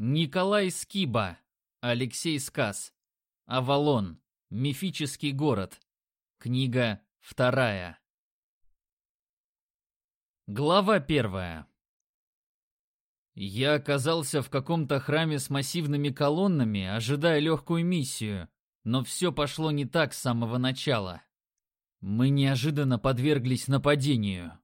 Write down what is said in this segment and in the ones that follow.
Николай Скиба. Алексей Сказ. Авалон. Мифический город. Книга 2. Глава 1. Я оказался в каком-то храме с массивными колоннами, ожидая легкую миссию, но все пошло не так с самого начала. Мы неожиданно подверглись нападению.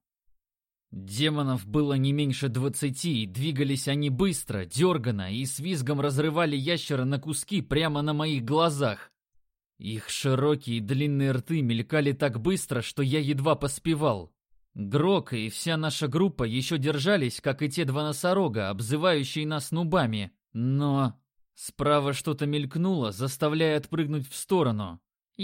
Демонов было не меньше 20, и двигались они быстро, дерганно и с визгом разрывали ящера на куски прямо на моих глазах. Их широкие длинные рты мелькали так быстро, что я едва поспевал. Грок и вся наша группа еще держались, как и те два носорога, обзывающие нас нубами, но... Справа что-то мелькнуло, заставляя отпрыгнуть в сторону.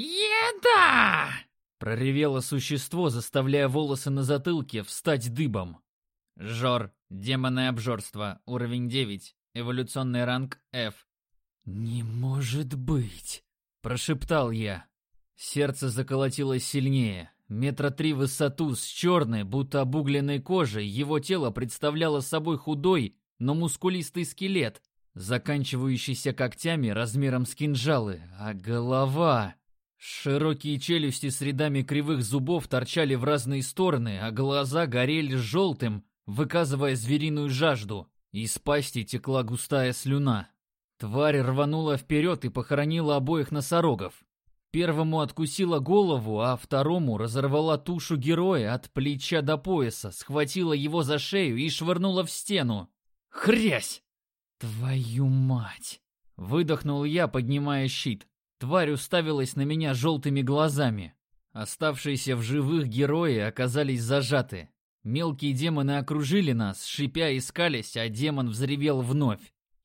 «Еда!» — проревело существо, заставляя волосы на затылке встать дыбом. Жор. Демонное обжорство. Уровень 9. Эволюционный ранг F. «Не может быть!» — прошептал я. Сердце заколотилось сильнее. 3 метра в высоту, с черной, будто обугленной кожей, его тело представляло собой худой, но мускулистый скелет, заканчивающийся когтями размером с кинжалы, а голова... Широкие челюсти с рядами кривых зубов торчали в разные стороны, а глаза горели желтым, выказывая звериную жажду. Из пасти текла густая слюна. Тварь рванула вперед и похоронила обоих носорогов. Первому откусила голову, а второму разорвала тушу героя от плеча до пояса, схватила его за шею и швырнула в стену. Хрясь! «Твою мать!» — выдохнул я, поднимая щит. Тварь уставилась на меня желтыми глазами. Оставшиеся в живых герои оказались зажаты. Мелкие демоны окружили нас, шипя и скалясь, а демон взревел вновь.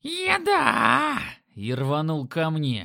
«Еда!» и рванул ко мне.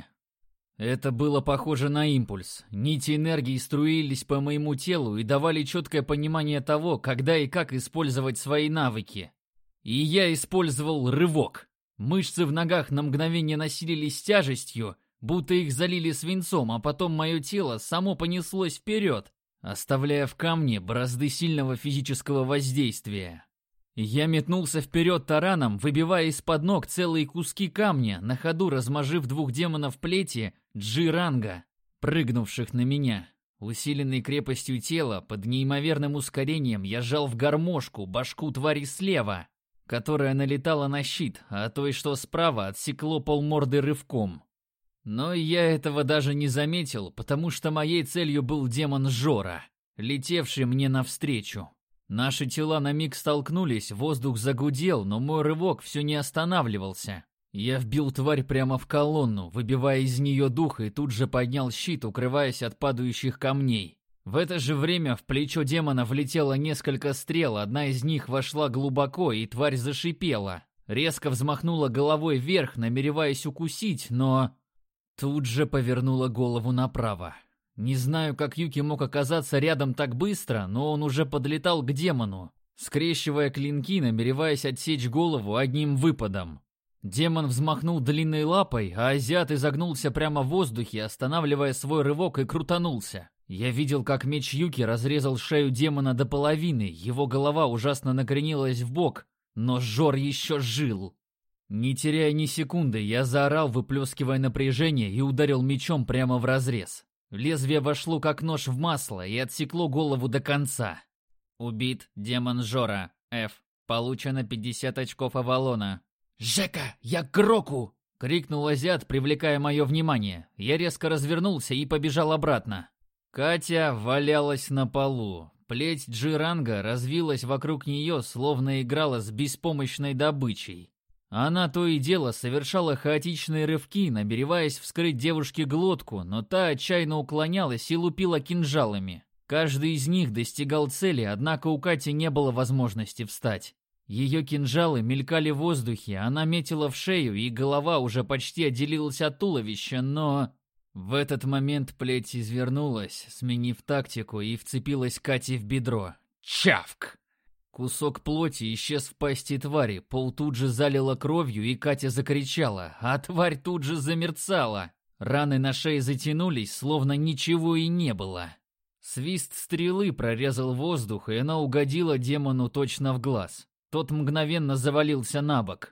Это было похоже на импульс. Нити энергии струились по моему телу и давали четкое понимание того, когда и как использовать свои навыки. И я использовал рывок. Мышцы в ногах на мгновение насилились тяжестью, будто их залили свинцом, а потом мое тело само понеслось вперед, оставляя в камне борозды сильного физического воздействия. Я метнулся вперед тараном, выбивая из-под ног целые куски камня, на ходу размажив 2 демонов плети G-ранга, прыгнувших на меня. Усиленный крепостью тела, под неимоверным ускорением я жал в гармошку башку твари слева, которая налетала на щит, а той, что справа, отсекло полморды рывком. Но я этого даже не заметил, потому что моей целью был демон Жора, летевший мне навстречу. Наши тела на миг столкнулись, воздух загудел, но мой рывок все не останавливался. Я вбил тварь прямо в колонну, выбивая из нее дух, и тут же поднял щит, укрываясь от падающих камней. В это же время в плечо демона влетело несколько стрел, одна из них вошла глубоко, и тварь зашипела. Резко взмахнула головой вверх, намереваясь укусить, но... Тут же повернула голову направо. Не знаю, как Юки мог оказаться рядом так быстро, но он уже подлетал к демону, скрещивая клинки, намереваясь отсечь голову одним выпадом. Демон взмахнул длинной лапой, а азиат изогнулся прямо в воздухе, останавливая свой рывок, и крутанулся. Я видел, как меч Юки разрезал шею демона до половины, его голова ужасно накренилась вбок, но Жор еще жил. Не теряя ни секунды, я заорал, выплескивая напряжение, и ударил мечом прямо в разрез. Лезвие вошло как нож в масло и отсекло голову до конца. Убит демон Жора. F. Получено 50 очков Авалона. «Жека, я к Гроку!» — крикнул азиат, привлекая мое внимание. Я резко развернулся и побежал обратно. Катя валялась на полу. Плеть G-ранга развилась вокруг нее, словно играла с беспомощной добычей. Она то и дело совершала хаотичные рывки, намереваясь вскрыть девушке глотку, но та отчаянно уклонялась и лупила кинжалами. Каждый из них достигал цели, однако у Кати не было возможности встать. Ее кинжалы мелькали в воздухе, она метила в шею, и голова уже почти отделилась от туловища, но... В этот момент плеть извернулась, сменив тактику, и вцепилась Кате в бедро. Чавк! Кусок плоти исчез в пасти твари, пол тут же залило кровью, и Катя закричала, а тварь тут же замерцала. Раны на шее затянулись, словно ничего и не было. Свист стрелы прорезал воздух, и она угодила демону точно в глаз. Тот мгновенно завалился на бок.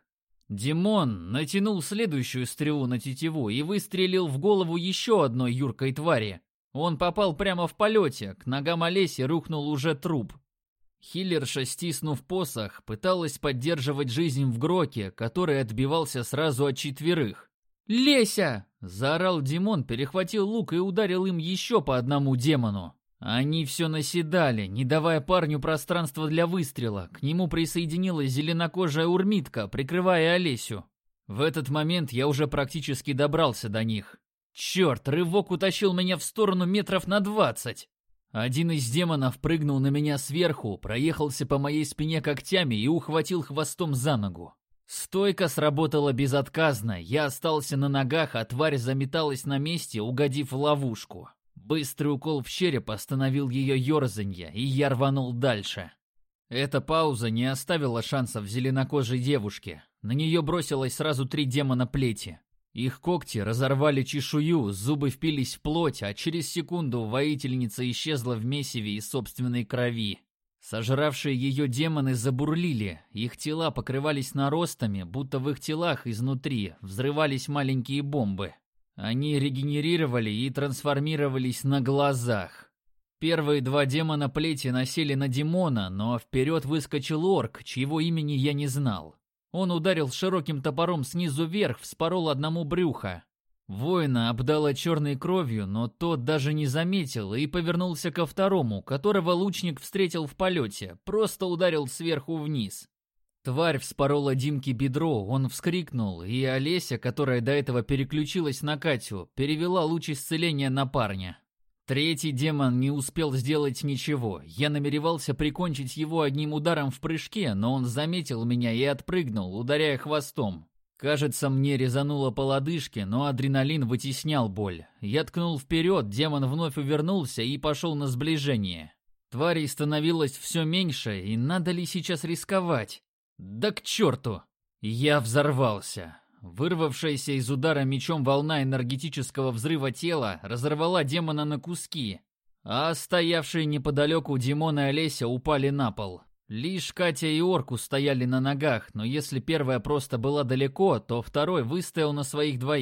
Димон натянул следующую стрелу на тетиву и выстрелил в голову еще одной юркой твари. Он попал прямо в полете, к ногам Олеси рухнул уже труп. Хиллерша, стиснув посох, пыталась поддерживать жизнь в Гроке, который отбивался сразу от 4. «Леся!» – заорал Димон, перехватил лук и ударил им еще по одному демону. Они все наседали, не давая парню пространства для выстрела. К нему присоединилась зеленокожая урмитка, прикрывая Олесю. В этот момент я уже практически добрался до них. Черт, рывок утащил меня в сторону метров на 20. Один из демонов прыгнул на меня сверху, проехался по моей спине когтями и ухватил хвостом за ногу. Стойка сработала безотказно, я остался на ногах, а тварь заметалась на месте, угодив в ловушку. Быстрый укол в череп остановил ее ерзанье, и я рванул дальше. Эта пауза не оставила шансов зеленокожей девушке. На нее бросилось сразу 3 демона плети. Их когти разорвали чешую, зубы впились в плоть, а через секунду воительница исчезла в месиве из собственной крови. Сожравшие ее демоны забурлили, их тела покрывались наростами, будто в их телах изнутри взрывались маленькие бомбы. Они регенерировали и трансформировались на глазах. Первые 2 демона плети насели на Димона, но вперед выскочил орк, чьего имени я не знал. Он ударил широким топором снизу вверх, вспорол одному брюхо. Воина обдало черной кровью, но тот даже не заметил и повернулся ко второму, которого лучник встретил в полете, просто ударил сверху вниз. Тварь вспорола Димке бедро, он вскрикнул, и Олеся, которая до этого переключилась на Катю, перевела луч исцеления на парня. Третий демон не успел сделать ничего. Я намеревался прикончить его одним ударом в прыжке, но он заметил меня и отпрыгнул, ударяя хвостом. Кажется, мне резануло по лодыжке, но адреналин вытеснял боль. Я ткнул вперед, демон вновь увернулся и пошел на сближение. Тварей становилось все меньше, и надо ли сейчас рисковать? Да к черту! Я взорвался. Вырвавшаяся из удара мечом волна энергетического взрыва тела разорвала демона на куски, а стоявшие неподалеку Димон и Олеся упали на пол. Лишь Катя и орк устояли на ногах, но если первая просто была далеко, то второй выстоял на своих 2.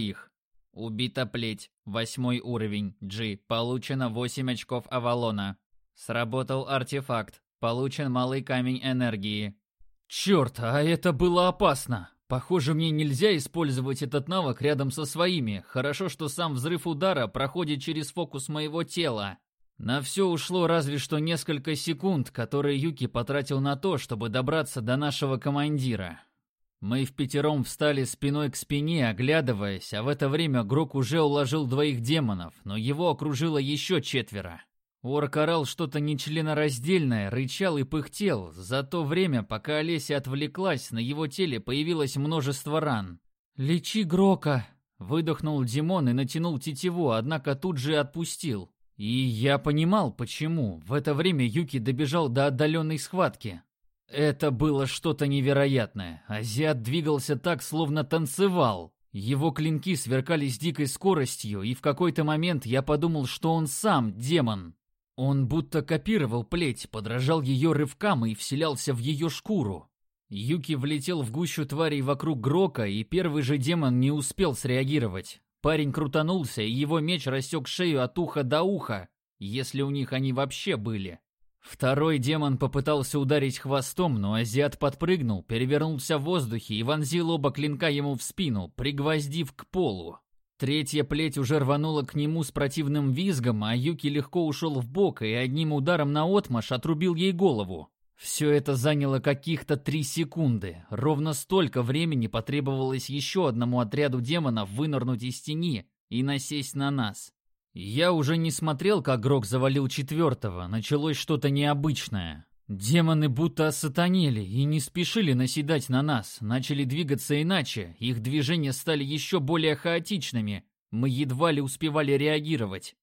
Убита плеть. 8 уровень. G. Получено 8 очков Авалона. Сработал артефакт. Получен малый камень энергии. Черт, а это было опасно. Похоже, мне нельзя использовать этот навык рядом со своими. Хорошо, что сам взрыв удара проходит через фокус моего тела. На все ушло разве что несколько секунд, которые Юки потратил на то, чтобы добраться до нашего командира. Мы впятером встали спиной к спине, оглядываясь, а в это время Грок уже уложил 2 демонов, но его окружило еще 4. Орк орал что-то нечленораздельное, рычал и пыхтел. За то время, пока Олеся отвлеклась, на его теле появилось множество ран. «Лечи Грока!» — выдохнул Димон и натянул тетиву, однако тут же отпустил. И я понимал, почему. В это время Юки добежал до отдаленной схватки. Это было что-то невероятное. Азиат двигался так, словно танцевал. Его клинки сверкали с дикой скоростью, и в какой-то момент я подумал, что он сам демон. Он будто копировал плеть, подражал ее рывкам и вселялся в ее шкуру. Юки влетел в гущу тварей вокруг Грока, и первый же демон не успел среагировать. Парень крутанулся, и его меч рассек шею от уха до уха, если у них они вообще были. Второй демон попытался ударить хвостом, но азиат подпрыгнул, перевернулся в воздухе и вонзил оба клинка ему в спину, пригвоздив к полу. Третья плеть уже рванула к нему с противным визгом, а Юки легко ушел вбок и одним ударом наотмашь отрубил ей голову. Все это заняло каких-то 3 секунды. Ровно столько времени потребовалось еще одному отряду демонов вынырнуть из тени и насесть на нас. Я уже не смотрел, как Грок завалил 4-го, началось что-то необычное. Демоны будто осатанели и не спешили наседать на нас, начали двигаться иначе, их движения стали еще более хаотичными, мы едва ли успевали реагировать.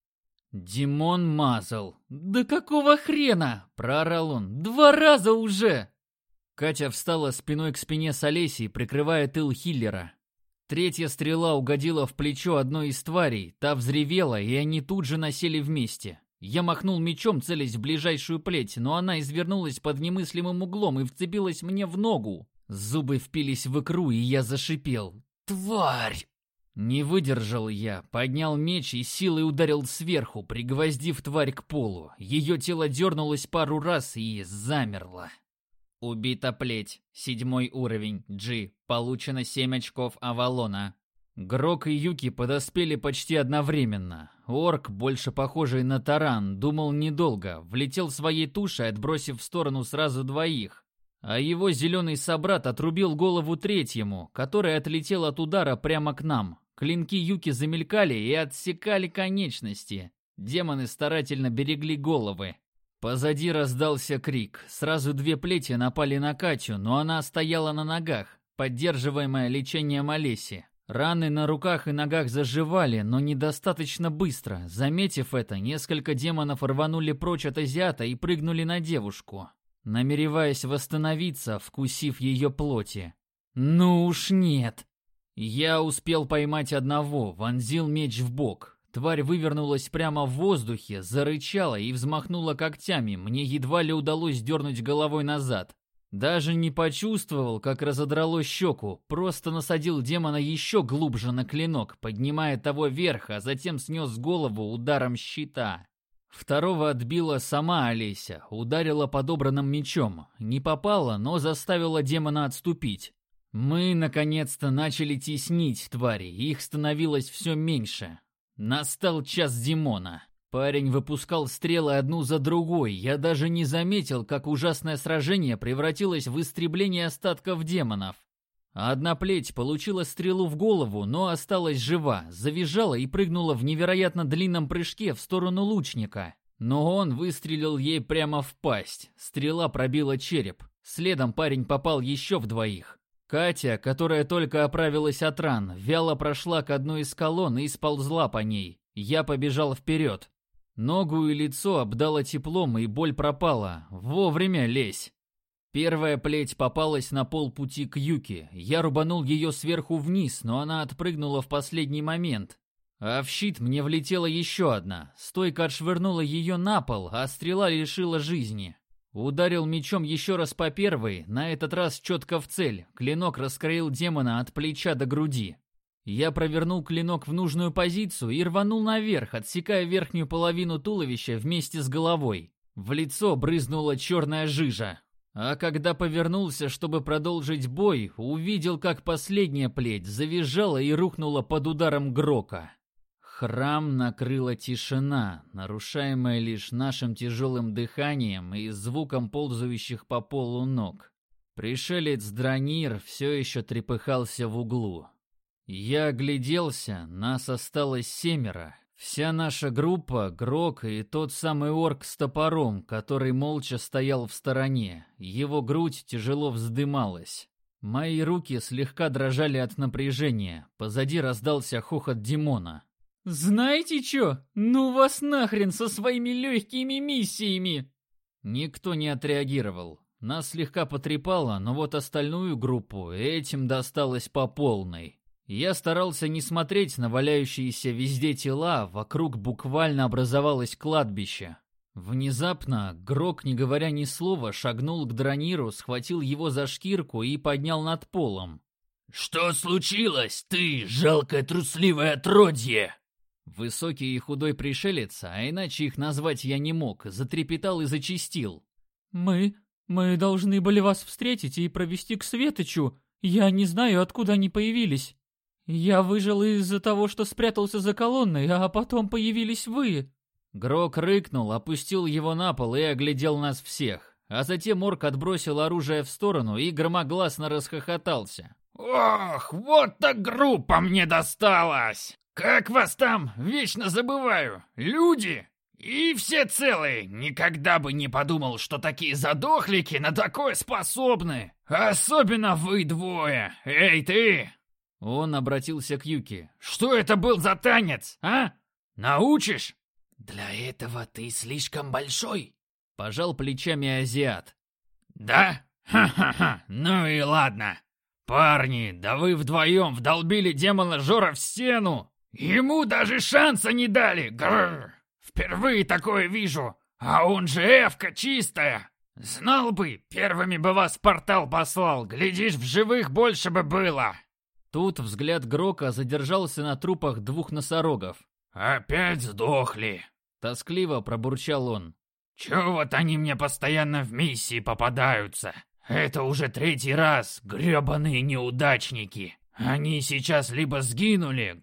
Димон мазал. «Да какого хрена?» – проорал он. 2 раза уже!» Катя встала спиной к спине с Олесей, прикрывая тыл Хиллера. Третья стрела угодила в плечо одной из тварей, та взревела, и они тут же насели вместе. Я махнул мечом, целясь в ближайшую плеть, но она извернулась под немыслимым углом и вцепилась мне в ногу. Зубы впились в икру, и я зашипел. «Тварь!» Не выдержал я, поднял меч и силой ударил сверху, пригвоздив тварь к полу. Ее тело дернулось пару раз и замерло. Убита плеть. 7 уровень. G. Получено 7 очков Авалона. Грок и Юки подоспели почти одновременно. Орк, больше похожий на таран, думал недолго, влетел своей тушей, отбросив в сторону сразу 2. А его зеленый собрат отрубил голову 3, который отлетел от удара прямо к нам. Клинки Юки замелькали и отсекали конечности. Демоны старательно берегли головы. Позади раздался крик. Сразу 2 плети напали на Катю, но она стояла на ногах, поддерживаемая лечением Олеси. Раны на руках и ногах заживали, но недостаточно быстро. Заметив это, несколько демонов рванули прочь от азиата и прыгнули на девушку, намереваясь восстановиться, вкусив ее плоти. Ну уж нет. Я успел поймать одного, вонзил меч в бок. Тварь вывернулась прямо в воздухе, зарычала и взмахнула когтями. Мне едва ли удалось дернуть головой назад. Даже не почувствовал, как разодрало щеку, просто насадил демона еще глубже на клинок, поднимая того вверх, а затем снес голову ударом щита. Второго отбила сама Олеся, ударила подобранным мечом. Не попала, но заставила демона отступить. Мы, наконец-то, начали теснить твари, их становилось все меньше. Настал час Димона. Парень выпускал стрелы одну за другой. Я даже не заметил, как ужасное сражение превратилось в истребление остатков демонов. Одна плеть получила стрелу в голову, но осталась жива, завизжала и прыгнула в невероятно длинном прыжке в сторону лучника. Но он выстрелил ей прямо в пасть. Стрела пробила череп. Следом парень попал еще в 2. Катя, которая только оправилась от ран, вяло прошла к одной из колонн и сползла по ней. Я побежал вперед. Ногу и лицо обдало теплом, и боль пропала. Вовремя лезь. Первая плеть попалась на полпути к Юки. Я рубанул ее сверху вниз, но она отпрыгнула в последний момент. А в щит мне влетела еще одна. Стойка отшвырнула ее на пол, а стрела лишила жизни. Ударил мечом еще раз по первой, на этот раз четко в цель. Клинок раскроил демона от плеча до груди. Я провернул клинок в нужную позицию и рванул наверх, отсекая верхнюю половину туловища вместе с головой. В лицо брызнула черная жижа. А когда повернулся, чтобы продолжить бой, увидел, как последняя плеть завизжала и рухнула под ударом Грока. Храм накрыла тишина, нарушаемая лишь нашим тяжелым дыханием и звуком ползающих по полу ног. Пришелец Дранир все еще трепыхался в углу. Я огляделся, нас осталось 7. Вся наша группа, Грок и тот самый орк с топором, который молча стоял в стороне. Его грудь тяжело вздымалась. Мои руки слегка дрожали от напряжения. Позади раздался хохот Димона. «Знаете чё? Ну вас нахрен со своими легкими миссиями!» Никто не отреагировал. Нас слегка потрепало, но вот остальную группу этим досталось по полной. Я старался не смотреть на валяющиеся везде тела, вокруг буквально образовалось кладбище. Внезапно Грок, не говоря ни слова, шагнул к Драниру, схватил его за шкирку и поднял над полом. «Что случилось, ты, жалкое трусливое отродье?» Высокий и худой пришелец, а иначе их назвать я не мог, затрепетал и зачастил. «Мы должны были вас встретить и провести к Светочу. Я не знаю, откуда они появились. Я выжил из-за того, что спрятался за колонной, а потом появились вы». Грок рыкнул, опустил его на пол и оглядел нас всех. А затем орк отбросил оружие в сторону и громогласно расхохотался. «Ох, вот так группа мне досталась! Как вас там? Вечно забываю. Люди? И все целые. Никогда бы не подумал, что такие задохлики на такое способны. Особенно вы 2. Эй, ты!» Он обратился к Юки. «Что это был за танец, а? Научишь?» «Для этого ты слишком большой», — пожал плечами азиат. «Да? Ха-ха-ха, ну и ладно. Парни, да вы вдвоем вдолбили демона Жора в стену. Ему даже шанса не дали. Гррр. Впервые такое вижу. А он же эвка чистая. Знал бы, первыми бы вас в портал послал, глядишь, в живых больше бы было. Тут взгляд Грока задержался на трупах двух носорогов. Опять сдохли. Тоскливо пробурчал он. Чё вот они мне постоянно в миссии попадаются? Это уже 3-й раз, грёбаные неудачники. Они сейчас либо сгинули,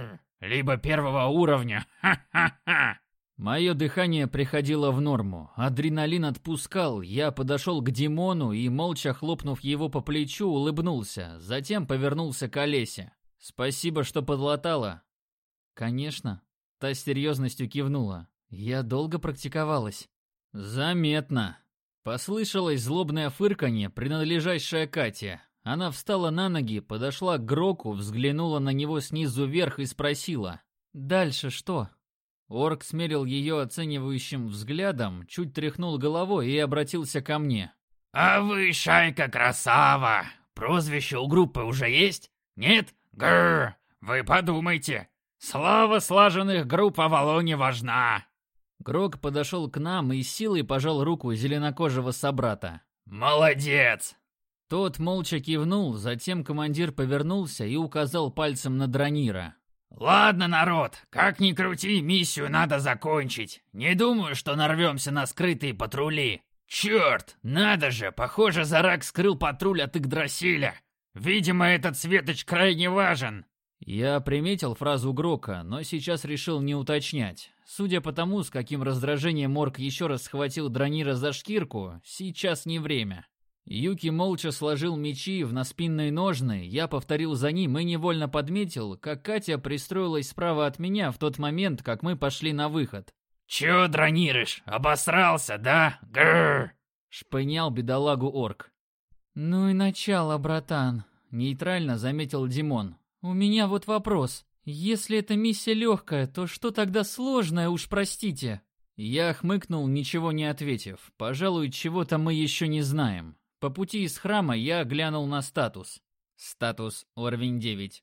либо 1-го уровня. Ха-ха-ха. Мое дыхание приходило в норму, адреналин отпускал, я подошел к Димону и, молча хлопнув его по плечу, улыбнулся, затем повернулся к Олесе. «Спасибо, что подлатала». «Конечно». Та с серьезностью кивнула. «Я долго практиковалась». «Заметно». Послышалось злобное фырканье, принадлежащее Кате. Она встала на ноги, подошла к Гроку, взглянула на него снизу вверх и спросила. «Дальше что?» Орк смерил ее оценивающим взглядом, чуть тряхнул головой и обратился ко мне. А вы, шайка красава! Прозвище у группы уже есть? Нет? Грррр! Вы подумайте! Слава слаженных групп Авалоне важна!» Грок подошел к нам и силой пожал руку зеленокожего собрата. «Молодец!» Тот молча кивнул, затем командир повернулся и указал пальцем на Дранира. «Ладно, народ, как ни крути, миссию надо закончить. Не думаю, что нарвемся на скрытые патрули. Черт, надо же, похоже, Зарак скрыл патруль от Игдрасиля. Видимо, этот светоч крайне важен». Я приметил фразу Грока, но сейчас решил не уточнять. Судя по тому, с каким раздражением Орк еще раз схватил Дранира за шкирку, сейчас не время. Юки молча сложил мечи в наспинные ножны, я повторил за ним и невольно подметил, как Катя пристроилась справа от меня в тот момент, как мы пошли на выход. «Чё, Дранирыш, обосрался, да? Грррр!» — шпынял бедолагу Орк. «Ну и начало, братан», — нейтрально заметил Димон. «У меня вот вопрос. Если эта миссия легкая, то что тогда сложное, уж простите?» Я хмыкнул, ничего не ответив. Пожалуй, чего-то мы еще не знаем. По пути из храма я глянул на статус. Статус уровень 9.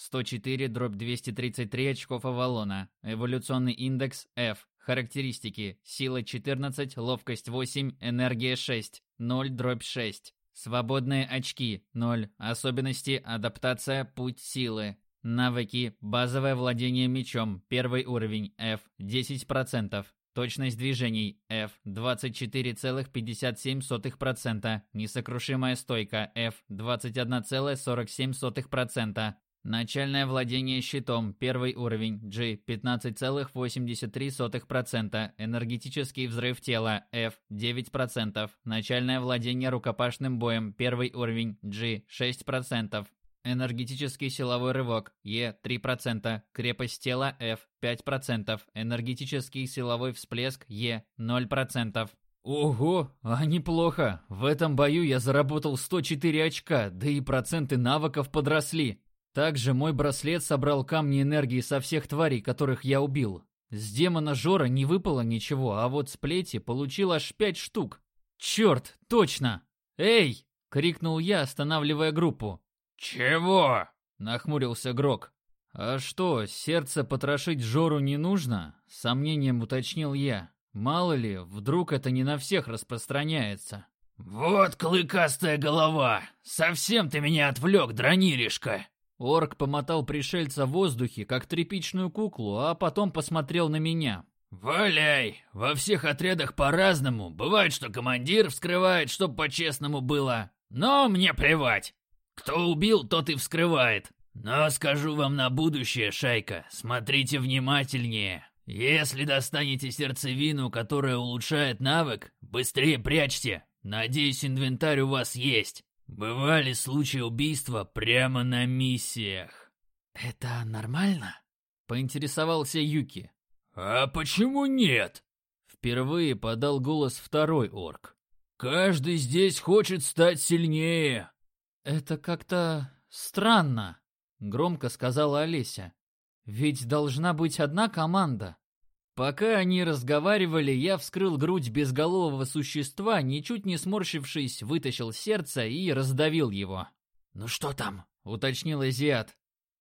104/233 очков Авалона. Эволюционный индекс F. Характеристики. Сила 14, ловкость 8, энергия 6. 0/6. Свободные очки 0. Особенности адаптация путь силы. Навыки. Базовое владение мечом. 1 уровень F. 10%. Точность движений F 24,57%. Несокрушимая стойка F 21,47%. Начальное владение щитом 1 уровень G 15,83%. Энергетический взрыв тела F 9%. Начальное владение рукопашным боем 1 уровень G 6%. Энергетический силовой рывок Е 3%, крепость тела F 5%, энергетический силовой всплеск Е 0%. Ого, а неплохо. В этом бою я заработал 104 очка, да и проценты навыков подросли. Также мой браслет собрал камни энергии со всех тварей, которых я убил. С демона Жора не выпало ничего, а вот с плети получил аж 5 штук. Черт, точно! Эй! — крикнул я, останавливая группу. «Чего?» — нахмурился Грок. «А что, сердце потрошить Жору не нужно?» — с сомнением уточнил я. «Мало ли, вдруг это не на всех распространяется». «Вот клыкастая голова! Совсем ты меня отвлек, Драниришка!» Орк помотал пришельца в воздухе, как тряпичную куклу, а потом посмотрел на меня. «Валяй! Во всех отрядах по-разному. Бывает, что командир вскрывает, чтоб по-честному было. Но мне плевать. Кто убил, тот и вскрывает. Но скажу вам на будущее, шайка, смотрите внимательнее. Если достанете сердцевину, которая улучшает навык, быстрее прячьте. Надеюсь, инвентарь у вас есть. Бывали случаи убийства прямо на миссиях». «Это нормально?» — поинтересовался Юки. «А почему нет?» — впервые подал голос второй орк. «Каждый здесь хочет стать сильнее». «Это как-то странно», — громко сказала Олеся. «Ведь должна быть одна команда». Пока они разговаривали, я вскрыл грудь безголового существа, ничуть не сморщившись, вытащил сердце и раздавил его. «Ну что там?» — уточнил азиат.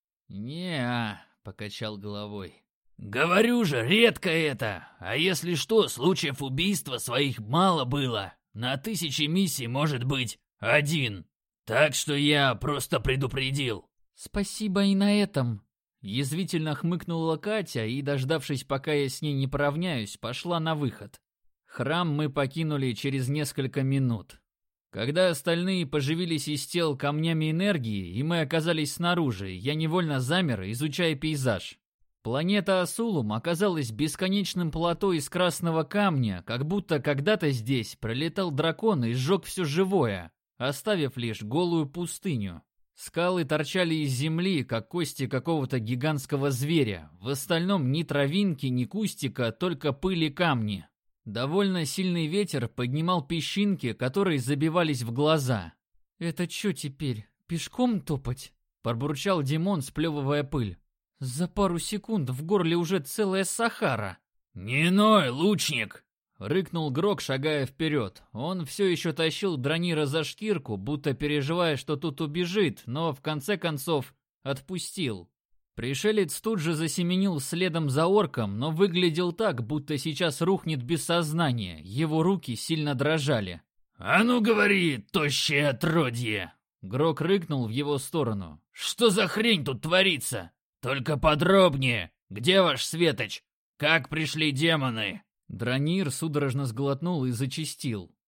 «Не-а», — покачал головой. «Говорю же, редко это. А если что, случаев убийства своих мало было. На 1000 миссий может быть 1. Так что я просто предупредил. Спасибо и на этом. Язвительно хмыкнула Катя и, дождавшись, пока я с ней не поравняюсь, пошла на выход. Храм мы покинули через несколько минут. Когда остальные поживились из тел камнями энергии, и мы оказались снаружи, я невольно замер, изучая пейзаж. Планета Асулум оказалась бесконечным плато из красного камня, как будто когда-то здесь пролетал дракон и сжег все живое, оставив лишь голую пустыню. Скалы торчали из земли, как кости какого-то гигантского зверя. В остальном ни травинки, ни кустика, только пыль и камни. Довольно сильный ветер поднимал песчинки, которые забивались в глаза. «Это что теперь, пешком топать?» – пробурчал Димон, сплевывая пыль. «За пару секунд в горле уже целая Сахара». «Не ной, лучник!» — рыкнул Грок, шагая вперед. Он все еще тащил Дранира за шкирку, будто переживая, что тут убежит, но в конце концов отпустил. Пришелец тут же засеменил следом за орком, но выглядел так, будто сейчас рухнет без сознания. Его руки сильно дрожали. «А ну говори, тощее отродье!» Грок рыкнул в его сторону. «Что за хрень тут творится? Только подробнее. Где ваш светоч? Как пришли демоны?» Дранир судорожно сглотнул и зачастил.